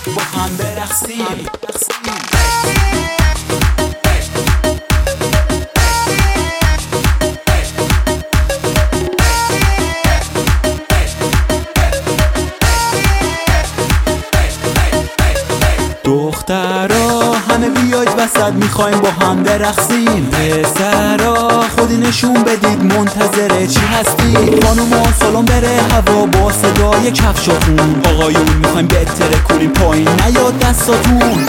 با هم برقصیم. دخترا همه بیاید وسط میخوایم با هم برقصیم. پسرا خودی نشون بدید منتظر چی هستید. خانوما سالن بره هوا با صدای کفشاتون. آقایون میخوایم بهتره کنیم پایین نیاد دستاتون.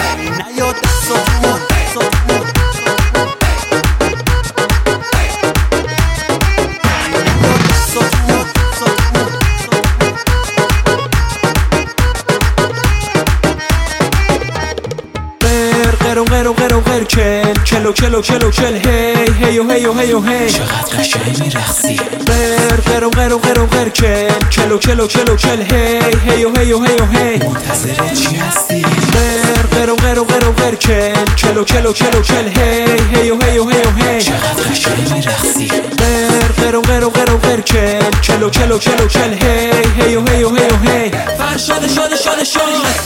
غیر چل چلو هی هی و هی و هی و هی. چقدر قشنگ میرقصی. چل هی هی و هی و هی و هی. منتظر چی هستی؟ چل هی هی و هی و هی و هی. چقدر قشنگ میرقصی. چل هی هی و هی و هی و هی. فرشاد شاد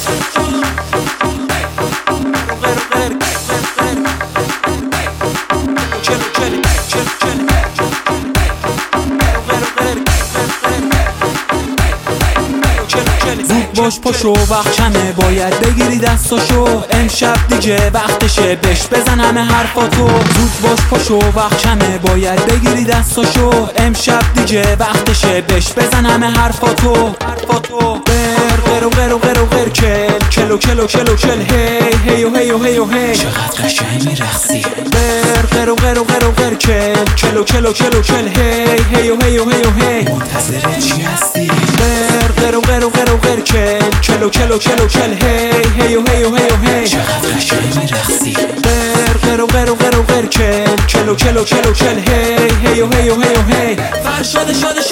زود باش پاشو وقت کمه باید بگیری دستاشو. امشب دیگه وقتشه بش بزن همه حرفاتو. زود باش پاشو وقت کمه باید بگیری دستاشو. امشب دیگه وقتشه بش بزن همه حرفاتو. چل هی هی و هی و هی و هی. چقدر قشنگ میرقصی. چل هی هی و هی و هی و هی. منتظر چی هستی؟ چل هی هی و هی و هی و هی. چقدر قشنگ میرقصی. چل هی هی و هی و هی و هی. فرشاد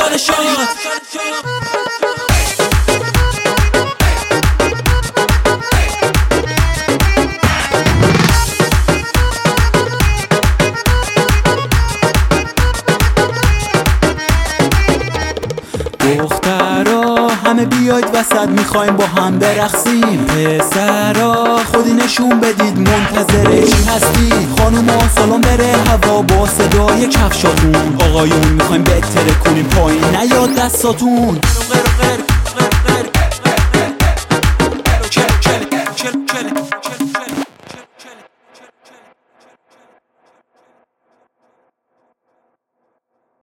دخترا همه بیاید وسط میخوایم با هم برقصیم. پسرا خودی نشون بدید منتظر چی هستید. خانوما سالن بره هوا با صدای کفشاتون. آقایون میخوایم بهتره کنیم پایین نیاد دستاتون. چل